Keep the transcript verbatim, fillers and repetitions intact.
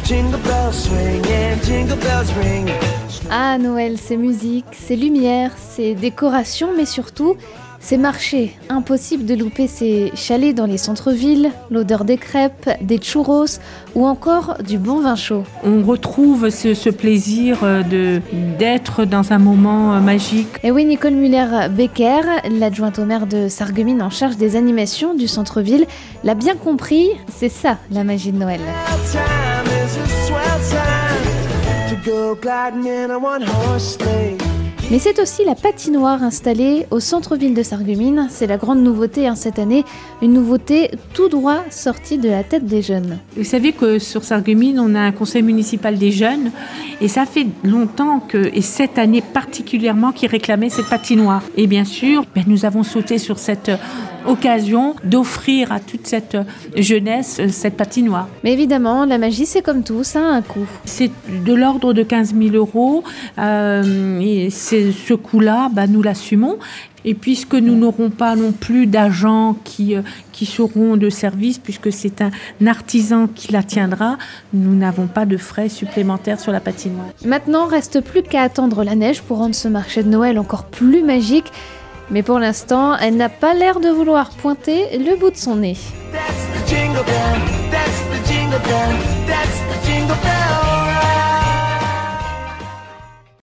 Ah, Noël, c'est musique, c'est lumière, c'est décoration, mais surtout, c'est marché. Impossible de louper ces chalets dans les centres-villes, l'odeur des crêpes, des churros ou encore du bon vin chaud. On retrouve ce, ce plaisir de, d'être dans un moment magique. Et oui, Nicole Muller-Becker, l'adjointe au maire de Sarreguemines en charge des animations du centre-ville, l'a bien compris, c'est ça la magie de Noël. Mais c'est aussi la patinoire installée au centre-ville de Sarreguemines. C'est la grande nouveauté hein, cette année, une nouveauté tout droit sortie de la tête des jeunes. Vous savez que sur Sarreguemines, on a un conseil municipal des jeunes et ça fait longtemps, que, et cette année particulièrement, qu'ils réclamaient cette patinoire. Et bien sûr, ben, nous avons sauté sur cette occasion d'offrir à toute cette jeunesse cette patinoire. Mais évidemment, la magie, c'est comme tout, ça a un coût. C'est de l'ordre de quinze mille euros euh, et c'est, ce coût-là, bah, nous l'assumons. Et puisque nous n'aurons pas non plus d'agents qui, qui seront de service, puisque c'est un artisan qui la tiendra, nous n'avons pas de frais supplémentaires sur la patinoire. Maintenant, reste plus qu'à attendre la neige pour rendre ce marché de Noël encore plus magique. Mais pour l'instant, elle n'a pas l'air de vouloir pointer le bout de son nez. That's the jingle bell, that's the jingle bell, that's the jingle bell.